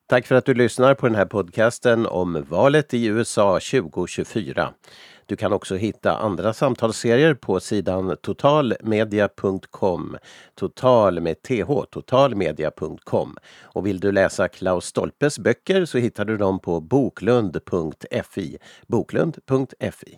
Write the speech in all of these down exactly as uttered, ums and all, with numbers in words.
Tack för att du lyssnar på den här podcasten om valet i U S A tjugo tjugofyra. Du kan också hitta andra samtalsserier på sidan totalmedia punkt com. Total med th, totalmedia punkt com. Och vill du läsa Klaus Stolpes böcker så hittar du dem på boklund punkt fi. boklund punkt fi.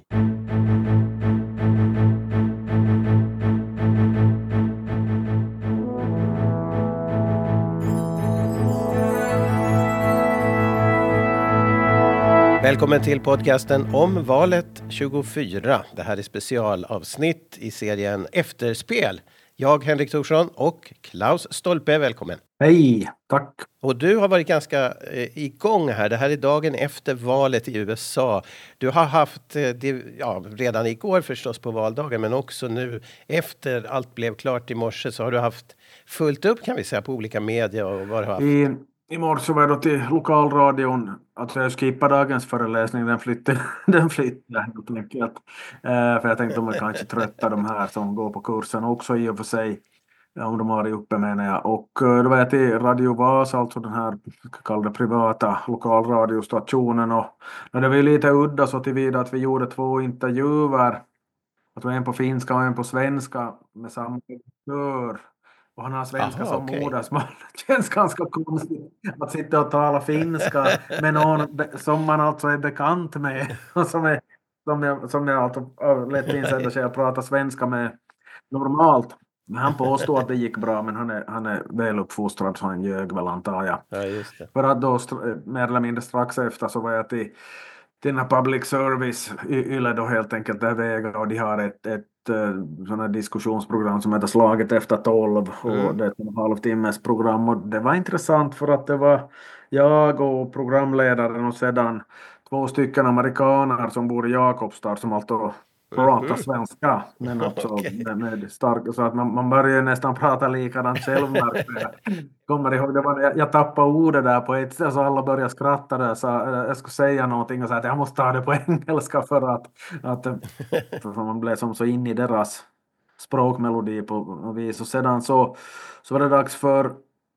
Välkommen till podcasten om valet tjugofyra. Det här är specialavsnitt i serien Efterspel. Jag, Henrik Thorsson, och Klaus Stolpe, välkommen. Hej, tack. Och du har varit ganska eh, igång här. Det här är dagen efter valet i U S A. Du har haft, eh, det, ja, redan igår förstås på valdagen, men också nu efter allt blev klart i morse så har du haft fullt upp kan vi säga på olika medier och vad du har haft. I, i morse var jag då till lokalradion. Alltså jag skippade dagens föreläsning. Den flyttade. Den flyttade helt enkelt. Eh, för jag tänkte de är kanske trötta de här som går på kursen också i och för sig. Ja, om de har det uppe menar jag. Och eh, då var jag till Radio Vasa, alltså den här kallade privata lokalradiostationen. Och ja, det var ju lite udda så tillvida att vi gjorde två intervjuer. Alltså en på finska och en på svenska med samma redaktör. Och han har svenska Aha, som okej. modersmål. Det känns ganska konstigt att sitta och tala finska med någon be- som man alltså är bekant med. Och som, är, som jag, som jag alltså av lätt insedda sig att prata svenska med normalt. Men han påstod att det gick bra, men han är, han är väl uppfostrad så han ljög väl antar jag. Ja, just det. För att då str- mer eller mindre strax efter så var jag till till den här public service y- Yle då helt enkelt där vägar och de har ett, ett uh, sån här diskussionsprogram som heter Slaget efter tolv och Mm. det är ett halvtimmes program och det var intressant för att det var jag och programledaren och sedan två stycken amerikaner som bor i Jakobstad som alltså pratar Mhm. svenska men alltså Okej. med, med stark så att man, man börjar nästan prata likadant själv märkte jag. Kommer ihåg, det var, jag, jag tappade ordet där på ett ställe så alla började skratta där så jag skulle säga någonting och säga att jag måste ta det på engelska för att, att för man blev som så in i deras språkmelodi på något vis och sedan så, så var det dags för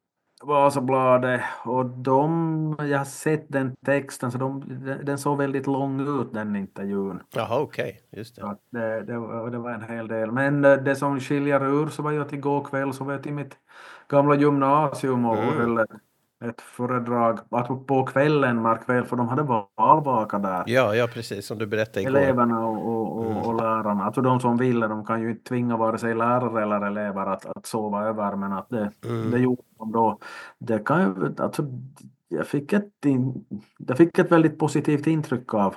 Vasabladet och de, jag har sett den texten så de, den såg väldigt lång ut den intervjun. Jaha, okej. Just det. Så att det, det, var, det var en hel del. Men eh, det som skiljer ur så var jag att igår kväll så var jag till mitt gamla gymnasium och Mm. höll ett, ett föredrag att på kvällen, markväll, för de hade valvaka där. Ja, ja, precis som du berättade igår. Eleverna och, och, och, och lärarna. Alltså de som ville, de kan ju inte tvinga vare sig lärare eller elever att, att sova över, men att det, Mm. det gjorde de då. Det kan ju, alltså, jag fick ett, in, jag fick ett väldigt positivt intryck av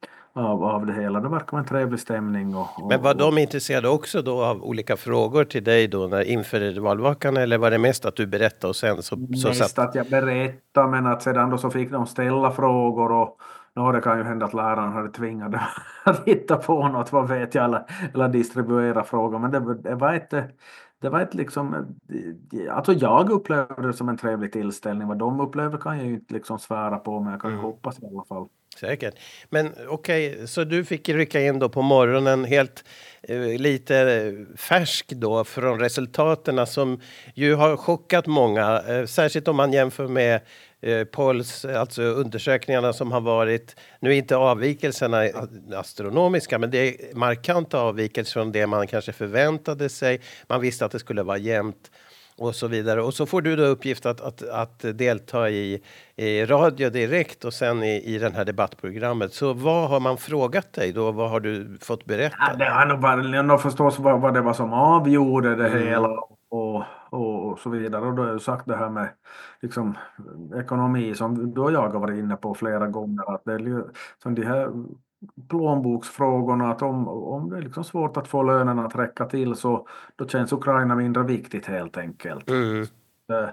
Av, av det hela. Det verkar vara en trevlig stämning. Och, och, Men var och, de intresserade också då av olika frågor till dig då när inför valvakan eller var det mest att du berättade och sen så, så mest satt... att jag berättade men att sedan då så fick de ställa frågor och no, det kan ju hända att läraren hade tvingat att hitta på något, vad vet jag, eller, eller distribuera frågor. Men det, det var ett det var ett liksom, alltså jag upplevde det som en trevlig tillställning. Vad de upplevde kan jag ju inte liksom svära på, men jag kan ju Mm. hoppas i alla fall. Säkert. Men okej, så du fick rycka in då på morgonen helt eh, lite färsk då från resultaten som ju har chockat många. Eh, särskilt om man jämför med eh, polls, alltså undersökningarna som har varit, nu är inte avvikelserna astronomiska, men det är markanta avvikelser från det man kanske förväntade sig. Man visste att det skulle vara jämnt. Och så vidare. Och så får du då uppgift att, att, att delta i, i radio direkt och sen i, i den här debattprogrammet. Så vad har man frågat dig då? Vad har du fått berätta? Ja, det har nog bara, nog förstås vad, vad det var som avgjorde det Mm. hela och, och, och så vidare. Och då har jag sagt det här med liksom, ekonomi som du och jag har varit inne på flera gånger. Att det är ju som de här plånboksfrågorna, att om, om det är liksom svårt att få lönerna att räcka till så då känns Ukraina mindre viktigt helt enkelt. Mm. Eh,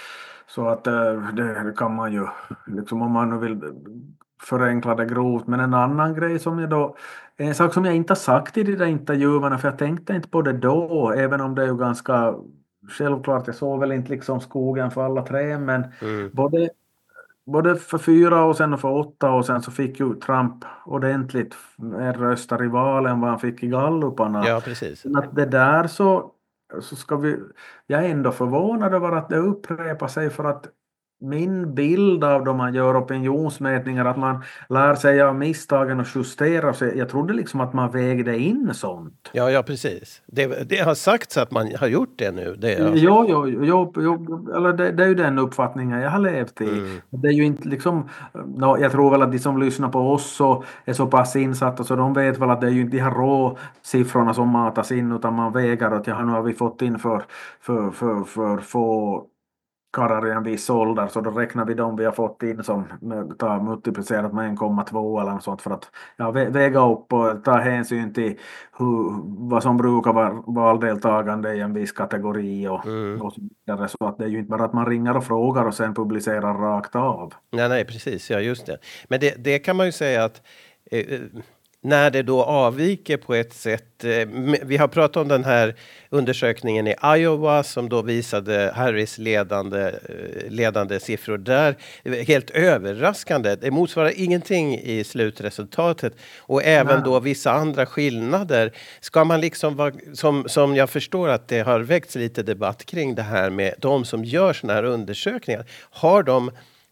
Så att eh, det kan man ju, liksom om man nu vill förenkla det grovt. Men en annan grej som jag då, en sak som jag inte har sagt i de där intervjuerna, för jag tänkte inte på det då, även om det är ju ganska självklart, jag såg väl inte liksom skogen för alla tre, men Mm. både, både för fyra och sen och för åtta och sen så fick ju Trump ordentligt mer röster i valen än vad han fick i galluparna. Ja, precis. Men att det där så, så ska vi, jag är ändå förvånad över att det upprepar sig, för att min bild av då man gör opinionsmätningar att man lär sig av misstagen och justerar sig. Jag trodde liksom att man vägde in sånt. Ja, ja, precis. Det, det har sagts att man har gjort det nu. Det är... Jo, jo, jo, jo, eller det, det är ju den uppfattningen jag har levt i. Mm. Det är ju inte liksom, no, jag tror väl att de som lyssnar på oss så är så pass insatta så de vet väl att det är ju inte de här rå siffrorna som matas in utan man väger att ja, nu har vi fått in för, för, för, för få karlar i en viss ålder så då räknar vi dem vi har fått in som tar multiplicerat med en komma två eller något sånt för att ja, väga upp och ta hänsyn till hur, vad som brukar vara valdeltagande i en viss kategori och, Mm. och så vidare. Så att det är ju inte bara att man ringer och frågar och sen publicerar rakt av. Nej, nej, precis. Ja, just det. Men det, det kan man ju säga att eh, när det då avviker på ett sätt. Eh, vi har pratat om den här undersökningen i Iowa som då visade Harris ledande, eh, ledande siffror där. Helt överraskande. Det motsvarar ingenting i slutresultatet. Och även Nej. då vissa andra skillnader. Ska man liksom vara, som, som jag förstår att det har väckts lite debatt kring det här med de som gör såna här undersökningar. Har de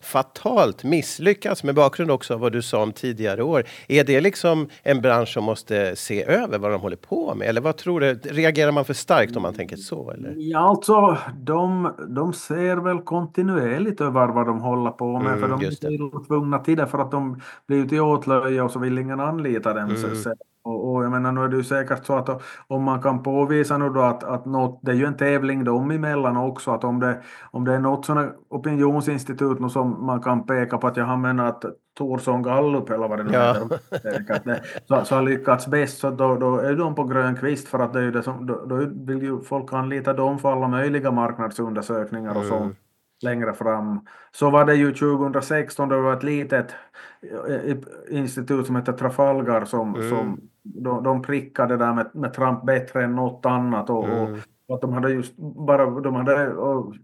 fatalt misslyckats med bakgrund också av vad du sa om tidigare år? Är det liksom en bransch som måste se över vad de håller på med? Eller vad tror du? Reagerar man för starkt om man tänker så? Eller? Ja, alltså de, de ser väl kontinuerligt över vad de håller på med Mm, för de är just det. ju tvungna till det för att de blir ju till åtlöje och så vill ingen anlita dem. Mm. Så, och, och jag menar nu är det ju säkert så att om man kan påvisa nu då att, att något, det är ju en tävling dem emellan också att om det, om det är något sådant opinionsinstitut nu som man kan peka på att jag har menat att Torsson Gallup eller vad det nu Ja. heter det, så, så har lyckats bäst så då, då är de på grön kvist för att det är ju det som, då, då vill ju folk anlita dem för alla möjliga marknadsundersökningar och sånt längre fram. Så var det ju tjugohundrasexton då det var ett litet eh, institut som heter Trafalgar som, Mm. som de, de prickade där med, med Trump bättre än något annat och, Mm. och, och att de hade just bara, de hade och,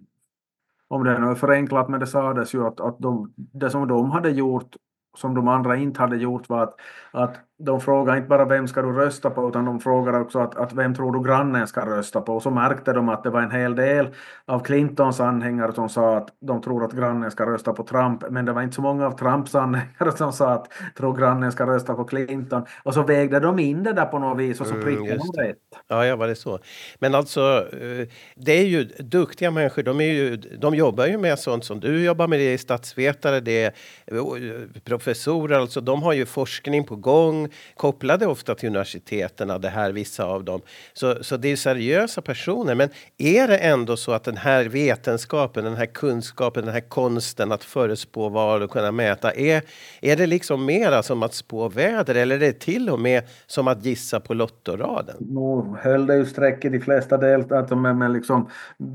om det är något förenklat men det sades ju att, att de, det som de hade gjort som de andra inte hade gjort var att, att de frågar inte bara vem ska du rösta på utan de frågar också att, att vem tror du grannen ska rösta på och så märkte de att det var en hel del av Clintons anhängare som sa att de tror att grannen ska rösta på Trump men det var inte så många av Trumps anhängare som sa att tror grannen ska rösta på Clinton och så vägde de in det där på något vis och så Mm, prickade just de det. rätt. Ja, ja, var det så. Men alltså, eh, det är ju duktiga människor. De, är ju, de jobbar ju med sånt som du jobbar med. Det är statsvetare, det är eh, professorer. Alltså, de har ju forskning på gång. Kopplade ofta till universiteten, det här vissa av dem. Så, så det är seriösa personer. Men är det ändå så att den här vetenskapen, den här kunskapen, den här konsten att förutspå vad och kunna mäta. Är, är det liksom mera som att spå väder eller är det till och med som att gissa på lottoraden? Nu höll det ju streck i de flesta delstater men, men liksom,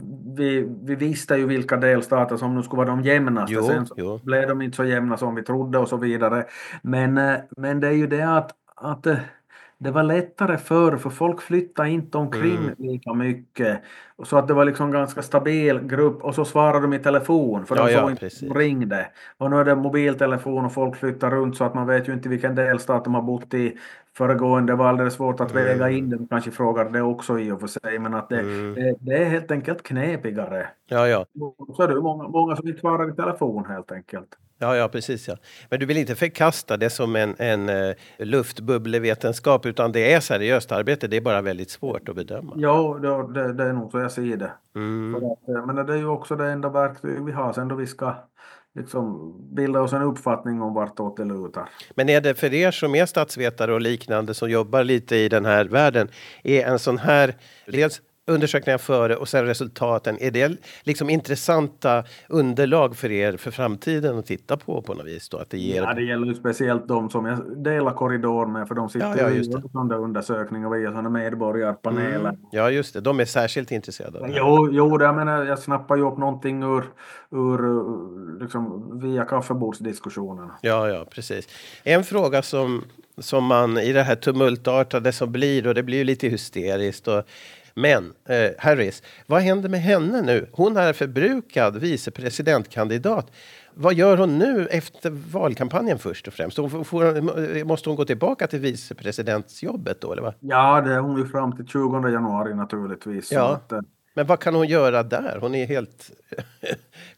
vi, vi visste ju vilka delstater som nu skulle vara de jämnaste. Jo, Sen så jo. blev de inte så jämna som vi trodde och så vidare. Men, eh, men det är ju det att, att eh, det var lättare förr för folk flyttade inte omkring Mm. lika mycket. Så att det var liksom ganska stabil grupp och så svarade de i telefon för Ja, de ja, såg inte precis. de ringde. Och nu är det mobiltelefon och folk flyttar runt så att man vet ju inte vilken delstat de har bott i föregående. Det var alldeles svårt att Mm. väga in det. De kanske frågar det också i och för sig men att det, Mm. det, det är helt enkelt knepigare. Ja, ja. Så är det många, många som inte svarar i telefon helt enkelt. Ja, ja, precis. Ja. Men du vill inte förkasta det som en, en uh, luftbubblevetenskap utan det är seriöst arbete. Det är bara väldigt svårt att bedöma. Ja, det, det, det är nog så jag ser det. Mm. För att, men det är ju också det enda verktyg vi har sen då vi ska liksom bilda oss en uppfattning om vartåt det lutar. Men är det för er som är statsvetare och liknande som jobbar lite i den här världen, är en sån här dels undersökningar före och sen resultaten, är det liksom intressanta underlag för er för framtiden att titta på på något vis då? Att det ger... Ja, det gäller ju speciellt de som jag delar korridor med för de sitter Ja, ja, ju just i det. sådana undersökningar via sådana medborgarpaneler. Mm. Ja, just det. De är särskilt intresserade av det här. Jo, jo det, jag menar, jag snappar ju upp någonting ur, ur liksom, via kaffebordsdiskussionerna. Ja, ja, precis. En fråga som, som man i det här tumultartade som blir, och det blir ju lite hysteriskt. Och, men eh, Harris, vad händer med henne nu? Hon är förbrukad vicepresidentkandidat. Vad gör hon nu efter valkampanjen först och främst? Hon får, måste hon gå tillbaka till vicepresidentsjobbet då, eller vad? Ja, det är hon ju fram till tjugonde januari naturligtvis. Så Ja. att, eh, Men vad kan hon göra där? Hon är helt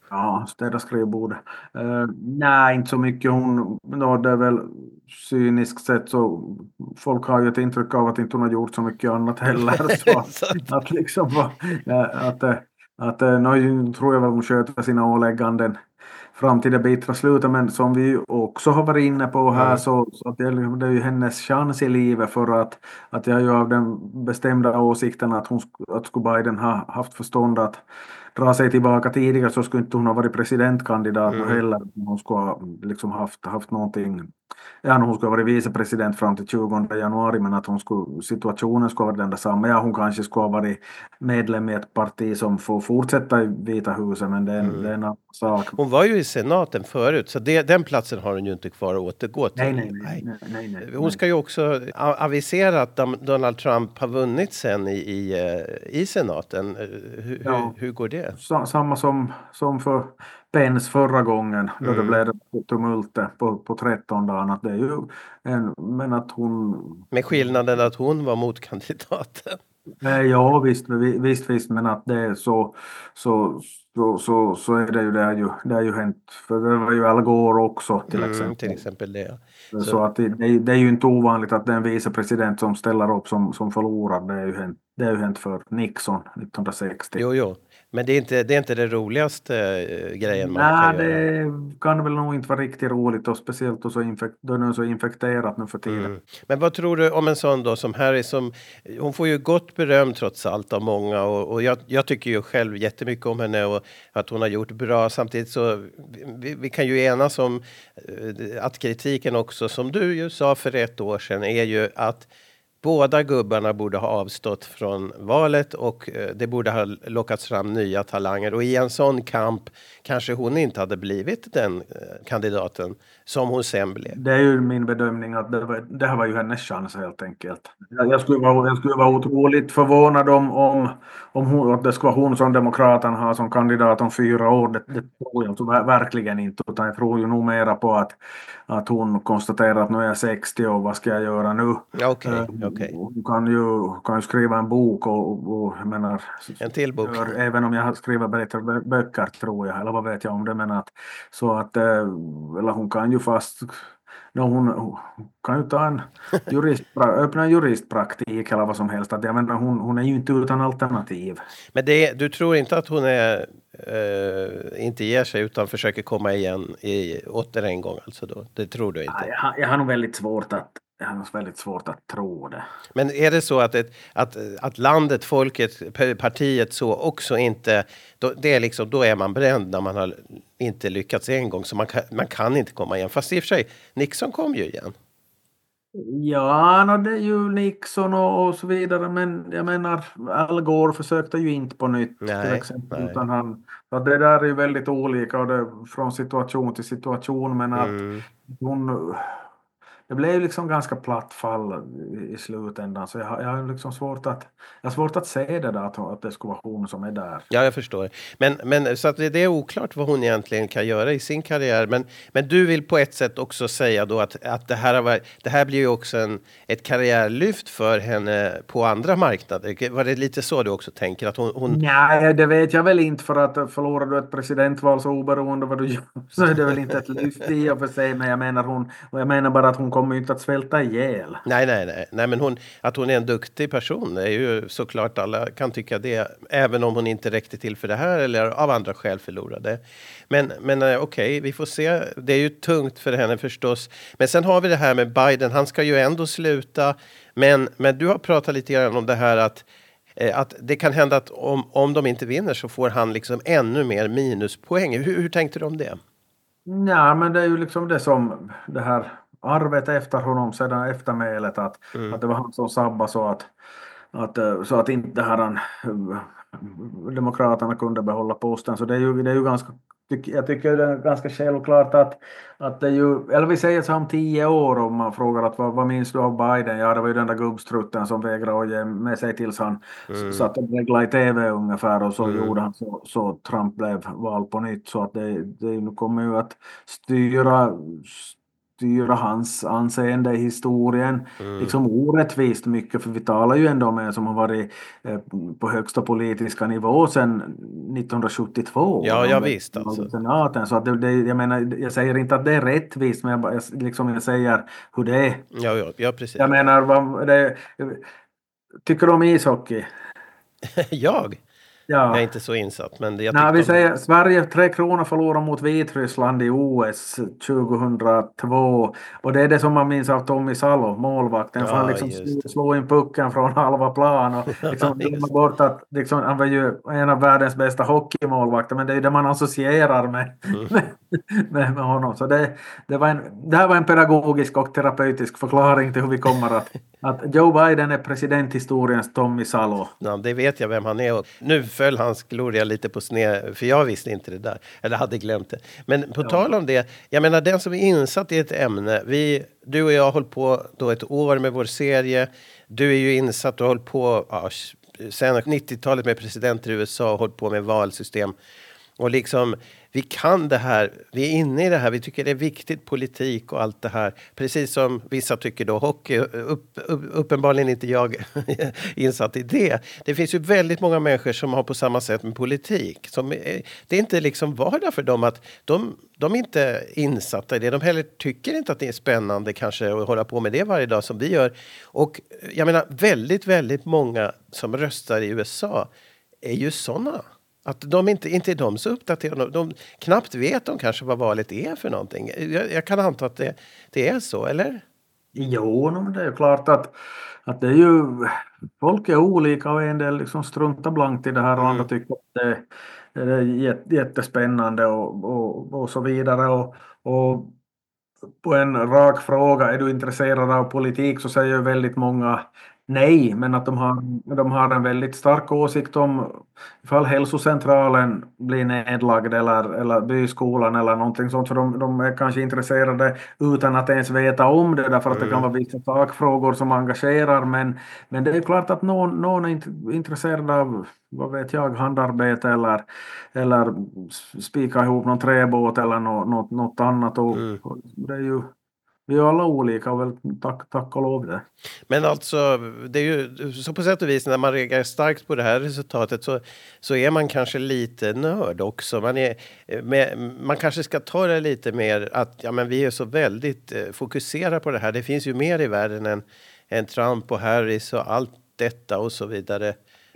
Ja, städa skrivbordet. Uh, nej, inte så mycket. Hon, no, det är väl cyniskt sett så folk har ju ett intryck av att inte hon har gjort så mycket annat heller. Så att, Så att, att liksom, ja, att, eh, att eh, nu tror jag väl hon sköter sina ålägganden fram till det bittra slutet, men som vi också har varit inne på här mm, så, så att det, är liksom- det är ju hennes chans i livet för att, att jag är ju av den bestämda åsikten att hon sk- att skulle Biden ha haft förstånd att dra sig tillbaka tidigare så skulle inte hon ha varit presidentkandidat nu mm. heller. Hon skulle ha liksom haft, haft någonting, ja, hon skulle ha varit vicepresident fram till tjugonde januari, men att hon skulle, situationen skulle ha varit den detsamma. Ja, hon kanske skulle ha varit medlem i ett parti som får fortsätta i Vita huset, men det är en, det är Mm. en annan sak. Hon var ju i senaten förut, så det, den platsen har hon ju inte kvar att återgå Nej, till. nej, nej, nej, nej, nej, Hon nej. ska ju också a- avisera att Dam- Donald Trump har vunnit sen i, i, eh, i senaten. Eh, Hur, hur, Ja, hur går det? sa- samma som, som för Pence förra gången då det Mm. blev tumultet på, på tretton dagen. Att det är ju en, men att hon... Med skillnaden att hon var motkandidaten. Nej, ja, visst, vi- visst, visst, men att det är så, så, så, så, så är det ju, det är ju, det är ju hänt, för det var ju Al Gore också till Mm, till exempel. exempel det. Så, Så att det, det är det är ju inte ovanligt att det är en vicepresident som ställer upp som, som förlorar. Det är ju hänt, det är ju hänt för Nixon nittonhundrasextio. jo, jo. Men det är inte det, är inte det roligaste eh, grejen man kan Nej, göra. det kan väl nog inte vara riktigt roligt och speciellt då, så infek- då det är så infekterat nu för tiden. Mm. Men vad tror du om en sån då som Harry som, hon får ju gott beröm trots allt av många och, och jag, jag tycker ju själv jättemycket om henne och att hon har gjort bra. Samtidigt så vi, vi kan ju enas om eh, att kritiken också som du ju sa för ett år sedan är ju att båda gubbarna borde ha avstått från valet och eh, det borde ha lockats fram nya talanger. Och i en sån kamp kanske hon inte hade blivit den eh, kandidaten som hon sen blev. Det är ju min bedömning att det, var, det här var ju hennes chans helt enkelt. Jag, jag, skulle, vara, jag skulle vara otroligt förvånad om, om, om hon, att det skulle vara hon som Demokraterna har som kandidat om fyra år. Det, det tror jag alltså verkligen inte. Utan jag tror ju nog mera på att, att hon konstaterar att nu är jag sextio och vad ska jag göra nu? Ja, okej, Eh, okej. Hon kan ju, kan ju skriva en bok och, och, och jag menar, En till bok. gör, även om jag har skrivit bättre bö- böcker tror jag, eller vad vet jag om det, men att så att, eh, eller hon kan ju fast, no, hon, hon kan ju ta en jurist, öppna en juristpraktik eller vad som helst, att jag menar, hon, hon är ju inte utan alternativ. Men det, du tror inte att hon är, eh, inte ger sig utan försöker komma igen i åter en gång alltså då? Det tror du Ja, inte? jag, har- jag har nog väldigt svårt att jag har nog väldigt svårt att tro det. Men är det så att, ett, att, att landet, folket, p- partiet så också inte, då, det är liksom, då är man bränd när man har inte lyckats en gång så man kan, man kan inte komma igen. Fast i och för sig, Nixon kom ju igen. Ja, no, det är ju Nixon och, och så vidare, men jag menar, Al Gore försökte ju inte på nytt till Nej, exempel, nej. utan han, så det där är ju väldigt olika och det, från situation till situation, men att Mm. hon, det blev liksom ganska platt fall i, i slutändan, så jag, har- jag har liksom svårt att, jag har svårt att se det där, att, att det skulle vara hon som är där. Ja, jag förstår. Men, men så att det, det är oklart vad hon egentligen kan göra i sin karriär. Men, men du vill på ett sätt också säga då att, att det, här har varit, det här blir ju också en, ett karriärlyft för henne på andra marknader. Var det lite så du också tänker? Att hon, hon... Nej, det vet jag väl inte, för att förlorar du ett presidentval så oberoende vad du gör så är det väl inte ett lyft i och för sig, men jag menar, hon, och jag menar bara att hon kommer ju inte att svälta ihjäl. Nej, nej, nej. nej men hon, att hon är en duktig person är ju såklart, alla kan tycka det. Även om hon inte räckte till för det här eller av andra skäl förlorade. Men, men eh, okej, vi får se. Det är ju tungt för henne förstås. Men sen har vi det här med Biden. Han ska ju ändå sluta. Men, men du har pratat lite grann om det här att eh, att det kan hända att om, om de inte vinner så får han liksom ännu mer minuspoäng. Hur, hur tänkte du om det? Ja, men det är ju liksom det som det här arvet efter honom sedan eftermälet, att, Mm. att det var han som sabbade så att, att, eh, så att inte här han, eh, Demokraterna kunde behålla posten. Så det är ju, det är ju ganska, tyck, jag tycker det är ganska självklart att, att det är ju, eller vi säger så om tio år om man frågar att vad, vad minns du av Biden? Ja, det var ju den där gubbstrutten som vägrade att ge med sig tills han Mm. satt och reglade i tv ungefär, och så Mm. gjorde han så, så Trump blev vald på nytt, så att det, det kommer ju att styra styra hans anseende i historien. Mm. Liksom orättvist mycket, för vi talar ju ändå om en som har varit eh, på högsta politiska nivå sedan nittonhundrasjuttiotvå. Ja, när ja han blev visst vald alltså. av senaten. Så att det, det, jag menar, jag säger inte att det är rättvist, men jag, bara- jag, liksom jag säger hur det är. Ja, ja, ja precis. Jag menar, vad, det, tycker du om ishockey? Jag? Jag Ja. är inte så insatt, men jag Nej, tyckte vi om det. säger Sverige, Tre Kronor förlorade mot Vitryssland i O S tjugohundratvå. Och det är det som man minns av Tommy Salo, målvakten. För han Ja, liksom just det. slog in pucken från halva plan och liksom Ja, glömmer just det. bort att liksom, han var ju en av världens bästa hockeymålvakter. Men det är ju det man associerar med, Mm. med, med, med honom. Så det, det, var en, det här var en pedagogisk och terapeutisk förklaring till hur vi kommer att att Joe Biden är presidenthistoriens Tommy Salo. Ja, det vet jag vem han är. Och nu föll hans gloria lite på sned, för jag visste inte det där. Eller hade glömt det. Men på Ja. tal om det, jag menar den som är insatt i ett ämne. Vi, du och jag har hållit på då ett år med vår serie. Du är ju insatt och har hållit på ja, sen nittiotalet med presidenter i U S A och hållit på med valsystem. Och liksom, vi kan det här, vi är inne i det här, vi tycker det är viktigt, politik och allt det här. Precis som vissa tycker då, hockey, upp, upp, uppenbarligen inte jag insatt i det. Det finns ju väldigt många människor som har på samma sätt med politik. Som är, det är inte liksom vardag för dem att de, de är inte insatta i det. De heller tycker inte att det är spännande kanske att hålla på med det varje dag som vi gör. Och jag menar, väldigt, väldigt många som röstar i U S A är ju sådana. Att de inte, inte är de så uppdaterade. De knappt vet de kanske vad valet är för någonting. Jag, jag kan anta att det, det är så, eller? Jo, no, men det är ju klart att, att det är ju, folk är olika och en del liksom struntar blankt i det här och Mm. andra tycker att det, det är jät- jättespännande och, och, och så vidare. Och, och på en rak fråga, är du intresserad av politik, så säger ju väldigt många nej, men att de har, de har en väldigt stark åsikt om ifall hälsocentralen blir nedlagd eller, eller byskolan eller någonting sånt, för de, de är kanske intresserade utan att ens veta om det, därför att det kan vara vissa sakfrågor som engagerar, men, men det är klart att någon, någon är int- intresserad av, vad vet jag, handarbete eller, eller spika ihop någon träbåt eller något, något, något annat, och, Mm. och det är ju, vi är alla olika och väl tack, tack och lov det. Men alltså, det är ju så på sätt och vis när man reagerar starkt på det här resultatet så, så är man kanske lite nörd också. Man, är, med, man kanske ska ta det lite mer att ja, men vi är så väldigt eh, fokuserade på det här. Det finns ju mer i världen än, än Trump och Harris och allt detta och så vidare.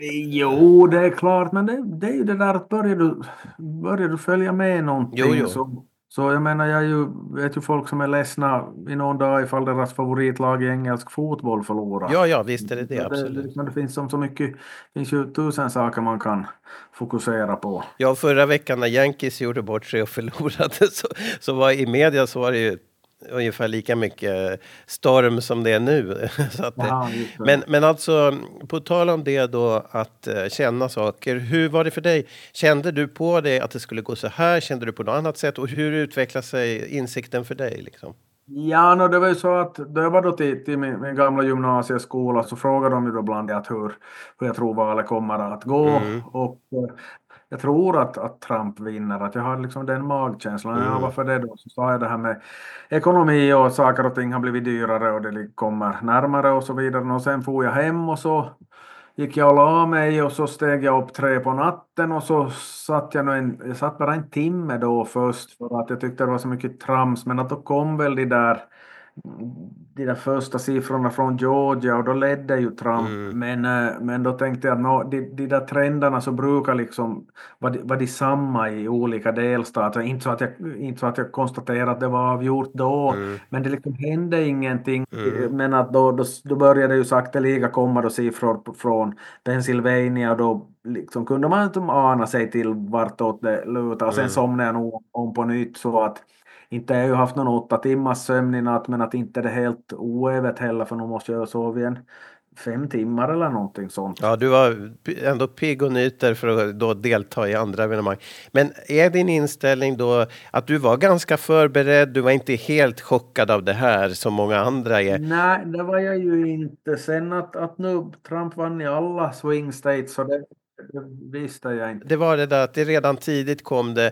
Jo, det är klart, men det, det är ju det där att börjar du, börjar du följa med någonting, Jo, jo. så, så jag menar, jag är ju, vet ju folk som är ledsna i någon dag ifall deras favoritlag i engelsk fotboll förlorar. Ja, ja, visst är det det, det, det, absolut. liksom, det finns som så mycket, finns ju tusen saker man kan fokusera på. Ja, förra veckan när Yankees gjorde bort sig och förlorade så, så var i media så var det ju ungefär lika mycket storm som det är nu. Så att, Jaha, just det. men, men alltså, på tal om det då, att uh, känna saker. Hur var det för dig? Kände du på det att det skulle gå så här? Kände du på något annat sätt? Och hur utvecklade sig insikten för dig? Liksom? Ja, no, det var ju så att då jag var då till, till min, min gamla gymnasieskola, så frågade de ju då bland att hur, hur jag tror valet kommer att gå. Mm. Och eh, jag tror att, att Trump vinner, att jag har liksom den magkänslan. Mm. Ja, varför det då? Så sa jag det här med ekonomi och saker och ting har blivit dyrare och det kommer närmare och så vidare. Och sen får jag hem och så gick jag och la mig och så steg jag upp tre på natten och så satt jag, nu en, jag satt bara en timme då först för att jag tyckte det var så mycket trams, men att då kom väl de där de där första siffrorna från Georgia och då ledde ju Trump, Mm. men, eh, men då tänkte jag att no, de, de där trenderna så brukar liksom vara de, var de samma i olika delstater, inte så att jag, inte så att jag konstaterade att det var avgjort då, Mm. men det liksom hände ingenting. Mm. Men att då, då, då började ju sakteliga komma då siffror från Pennsylvania, och då liksom kunde man inte ana sig till vartåt det lutar. Och sen Mm. somnade jag nog om på nytt, så att inte har jag ju haft någon åtta timmars sömn i natt, men att inte det är helt oävet heller, för nu måste jag sova igen fem timmar eller någonting sånt. Ja, du var ändå pigg och nyter för att då delta i andra evenemang. Men är din inställning då att du var ganska förberedd? Du var inte helt chockad av det här som många andra är? Nej, det var jag ju inte. Sen att, att nu Trump vann i alla swing states, så det, det visste jag inte. Det var det där att det redan tidigt kom det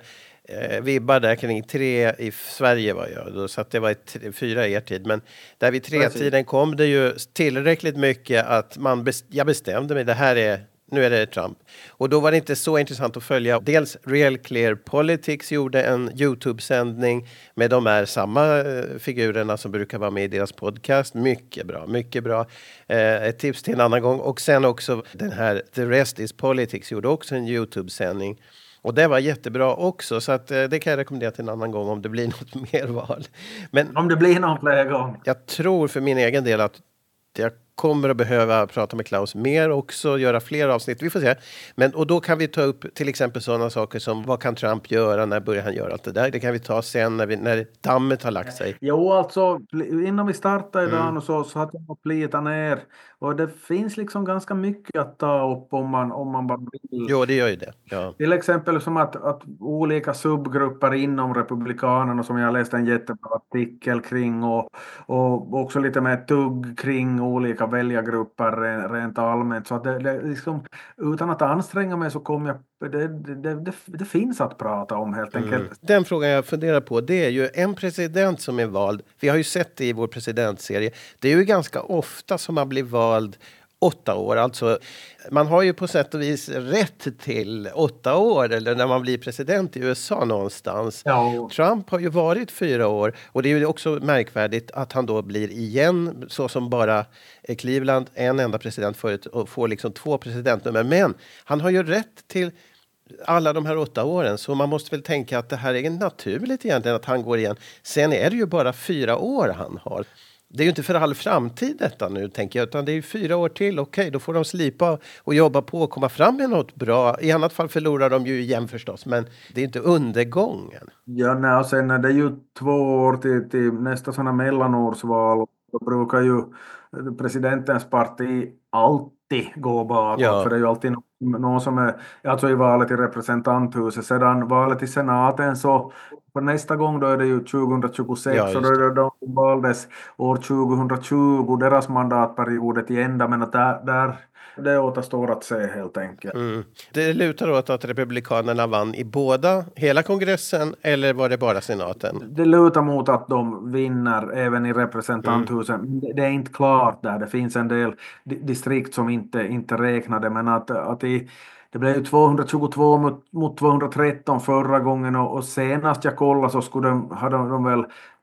eh, vibbar där kring tre i Sverige var jag då, så att det var ett, fyra i er tid. Men där vid tre-tiden kom det ju tillräckligt mycket att man bes- jag bestämde mig, det här är, nu är det Trump. Och då var det inte så intressant att följa. Dels Real Clear Politics gjorde en YouTube-sändning med de här samma eh, figurerna som brukar vara med i deras podcast. Mycket bra, mycket bra. Eh, ett tips till en annan gång. Och sen också den här The Rest is Politics gjorde också en YouTube-sändning. Och det var jättebra också, så att, eh, det kan jag rekommendera till en annan gång om det blir något mer val. Men Om det blir någon fler gång. jag tror för min egen del att jag kommer att behöva prata med Klaus mer också, göra fler avsnitt, vi får se. Men, och då kan vi ta upp till exempel sådana saker som vad kan Trump göra, när börjar han göra allt det där? Det kan vi ta sen när, vi, när dammet har lagt sig. Jo, alltså innan vi startar idag Mm. och så, så hade jag plitat ner. Och det finns liksom ganska mycket att ta upp om man, om man bara vill. Jo, det gör ju det. Ja. Till exempel som att, att olika subgrupper inom republikanerna som jag läste en jättebra artikel kring och, och också lite mer tugg kring olika väljargrupper re- rent allmänt. Så att det, det liksom, utan att anstränga mig så kommer jag, det, det, det, det finns att prata om helt enkelt. Mm. Den frågan jag funderar på, det är ju en president som är vald. Vi har ju sett det i vår presidentserie. Det är ju ganska ofta som man blir vald åtta år. Alltså, man har ju på sätt och vis rätt till åtta år eller när man blir president i U S A någonstans. Ja. Trump har ju varit fyra år och det är ju också märkvärdigt att han då blir igen så som bara Cleveland, en enda president förut och får liksom två presidentnummer. Men han har ju rätt till alla de här åtta åren, så man måste väl tänka att det här är naturligt egentligen att han går igen. Sen är det ju bara fyra år han har. Det är ju inte för all framtid detta nu, tänker jag, utan det är ju fyra år till. Okej, då får de slipa och jobba på och komma fram med något bra. I annat fall förlorar de ju igen förstås, men det är inte undergången. Ja, nej, och sen är det ju två år till, till nästa sådana mellanårsval. Då brukar ju presidentens parti alltid gå bakåt, Ja. för det är ju alltid någon, någon som är, alltså i valet i representanthuset. Sedan valet i senaten så för nästa gång då är det ju tjugohundratjugosex, Ja, just och då är det de som valdes år tjugohundratjugo, deras mandatperiod är till ända, men att där, där det återstår att se helt enkelt. Mm. Det lutar åt att republikanerna vann i båda, hela kongressen, eller var det bara senaten? Det lutar mot att de vinner även i representanthusen. Mm. Det, det är inte klart där. Det finns en del di- distrikt som inte, inte räknade, men att, att i, det blev ju tvåhundratjugotvå mot, mot tvåhundratretton förra gången, och, och senast jag kollade så skulle de, hade de väl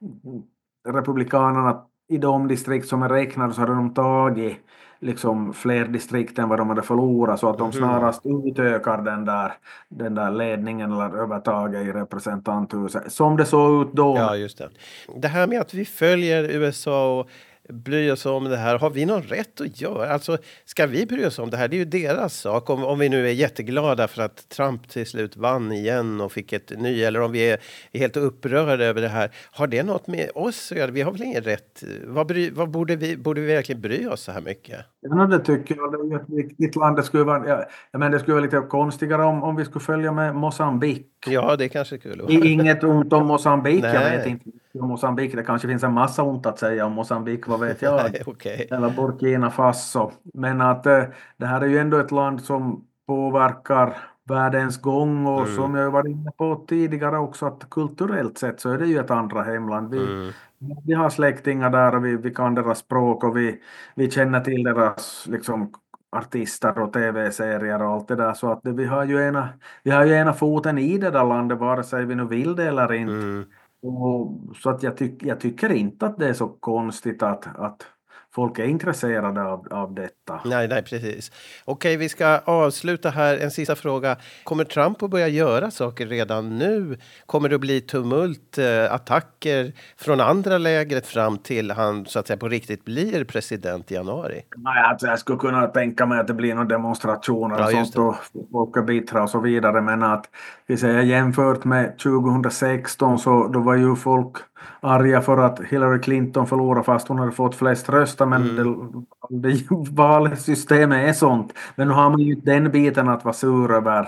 republikanerna i de distrikt som är räknade så hade de tagit liksom fler distrikt än vad de hade förlorat, så att de snarast utökar den där, den där ledningen eller övertaget i representanthuset. Som det såg ut då. Ja, just det. Det här med att vi följer U S A och bryr oss om det här, har vi någon rätt att göra? Alltså, ska vi bry oss om det här? Det är ju deras sak. Om, om vi nu är jätteglada för att Trump till slut vann igen och fick ett ny, eller om vi är, är helt upprörda över det här. Har det något med oss att göra? Vi har väl ingen rätt? Vad, bry, vad borde, vi, borde vi verkligen bry oss så här mycket? Ja, det tycker jag. Det är ju ett viktigt land. Det skulle vara, ja, men det skulle vara lite konstigare om, om vi skulle följa med Mosambik. Ja, det är kanske kul. I- Inget ont om Mosambik. Jag Nej. vet inte om Mosambik. Det kanske finns en massa ont att säga om Mosambik, vad vet jag. Nej, okej. Eller Burkina Faso. Men att eh, det här är ju ändå ett land som påverkar världens gång, och Mm. som jag var inne på tidigare också, att kulturellt sett så är det ju ett andra hemland. Vi, Mm. vi har släktingar där och vi, vi kan deras språk, och vi, vi känner till deras liksom artister och tv-serier och allt det där, så att det, vi har ju ena, vi har ju ena foten i det där landet, vare sig vi nu vill det eller inte. Mm. Och, så att jag, tyck, jag tycker inte att det är så konstigt att, att folk är intresserade av, av detta. Nej, nej, precis. Okej, vi ska avsluta här. En sista fråga. Kommer Trump att börja göra saker redan nu? Kommer det att bli tumult, eh, attacker från andra lägret fram till han så att säga på riktigt blir president i januari? Nej, alltså jag skulle kunna tänka mig att det blir några demonstrationer Ja, och just sånt, och folk är bittra och så vidare, men att vi säger jämfört med tjugohundrasexton så då var ju folk arga för att Hillary Clinton förlorade fast hon hade fått flest röster, men Mm. det, det valsystemet är sånt. Men nu har man ju den biten att vara sur över.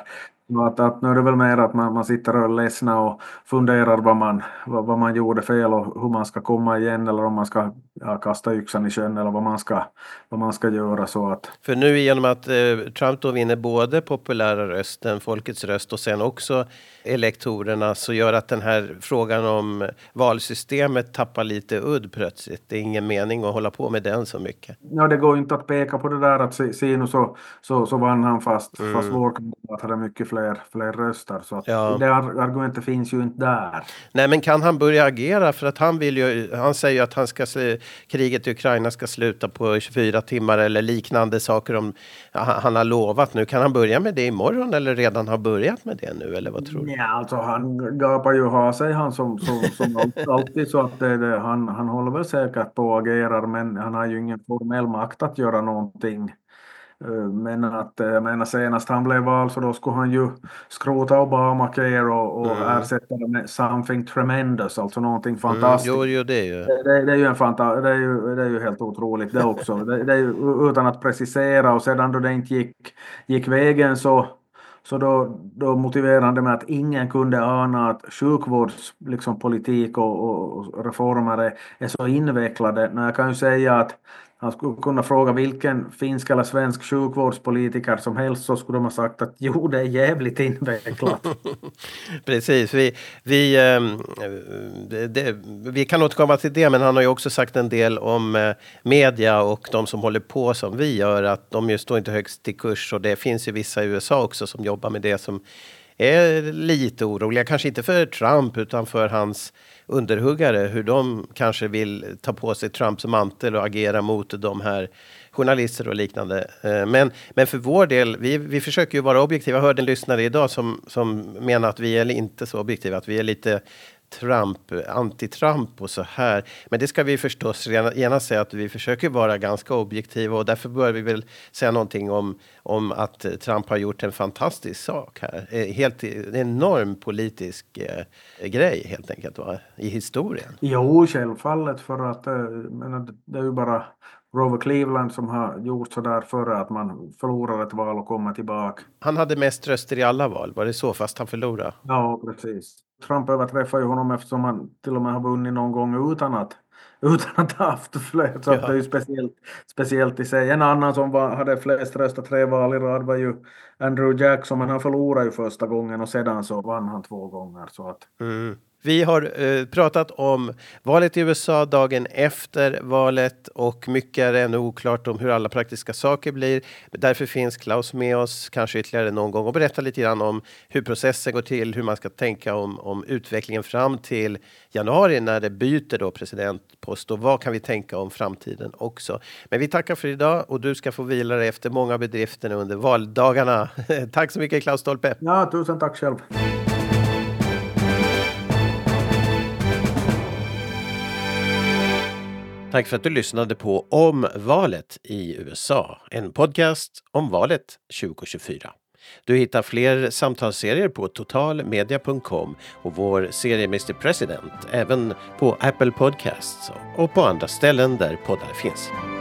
Så Att, att nu är det väl mer att man, man sitter och ledsna och funderar vad man, vad, vad man gjorde fel och hur man ska komma igen eller om man ska ja, kasta yxan i sjön eller vad man ska, vad man ska göra. Så att, För nu genom att eh, Trump då vinner både populära rösten, folkets röst och sen också elektorerna, så gör att den här frågan om valsystemet tappar lite udd plötsligt. Det är ingen mening att hålla på med den så mycket. ja, det går inte att peka på det där att se, se nu så, så, så vann han fast, Mm. fast vår kandidat hade mycket fler, fler röster. Så att Ja. det ar- argumentet finns ju inte där. Nej, men kan han börja agera? För att han vill ju, han säger ju att han ska sl- kriget i Ukraina ska sluta på tjugofyra timmar eller liknande saker om han, han har lovat nu. Kan han börja med det imorgon eller redan har börjat med det nu, eller vad tror du? Ja, alltså han gapar ju ha sig han som, som, som all- alltid så att det, det, han, han håller väl säkert på och agerar men han har ju ingen formell makt att göra någonting. Eh, Men att eh, jag menar senast han blev vald så då skulle han ju skrota Obamacare och, och Mm. ersätta det med something tremendous, alltså någonting Mm, fantastiskt. jo, jo, det är ju. Det, det, det är ju en fanta det är ju, det är ju helt otroligt det också. Det, det är ju utan att precisera och sedan då det inte gick, gick vägen så, så då, då motiverade han det med att ingen kunde ana att sjukvårdspolitik liksom, politik och, och, och reformer är, är så invecklade. Men jag kan ju säga att han skulle kunna fråga vilken finsk eller svensk sjukvårdspolitiker som helst så skulle de ha sagt att jo, det är jävligt invecklat. Precis, vi, vi, ehm, det, det, vi kan återkomma till det, men han har ju också sagt en del om eh, media och de som håller på som vi gör, att de just står inte högst i kurs, och det finns ju vissa i U S A också som jobbar med det som är lite oroliga, kanske inte för Trump utan för hans underhuggare, hur de kanske vill ta på sig Trumps mantel och agera mot de här journalister och liknande. Eh, Men, men för vår del, vi, vi försöker ju vara objektiva. Jag hörde en lyssnare idag som, som menar att vi är inte så objektiva, att vi är lite Trump, anti-Trump och så här. Men det ska vi förstås gärna, gärna säga att vi försöker vara ganska objektiva, och därför bör vi väl säga någonting om, om att Trump har gjort en fantastisk sak här. Eh, Helt en enorm politisk eh, grej helt enkelt, va? I historien. Jo, självfallet för att eh, men det är ju bara Grover Cleveland som har gjort så där före att man förlorar ett val och kommer tillbaka. Han hade mest röster i alla val, var det så, fast han förlorade? Ja, precis. Trump överträffar ju honom eftersom han till och med har vunnit någon gång utan att, utan att ha haft flest. Så Ja. det är ju speciellt, speciellt i sig. En annan som var, hade flest röster tre val i rad var ju Andrew Jackson, men han förlorade ju första gången och sedan så vann han två gånger. Så att... Mm. Vi har eh, pratat om valet i U S A dagen efter valet, och mycket är ännu oklart om hur alla praktiska saker blir. Därför finns Klaus med oss kanske ytterligare någon gång och berätta lite grann om hur processen går till, hur man ska tänka om, om utvecklingen fram till januari när det byter då presidentpost, och vad kan vi tänka om framtiden också. Men vi tackar för idag, och du ska få vila dig efter många bedrifter under valdagarna. Tack så mycket, Klaus Stolpe. Ja, tusen tack själv. Tack för att du lyssnade på Om valet i U S A, en podcast om valet tjugo tjugofyra. Du hittar fler samtalsserier på totalmedia punkt com och vår serie mister President även på Apple Podcasts och på andra ställen där poddar finns.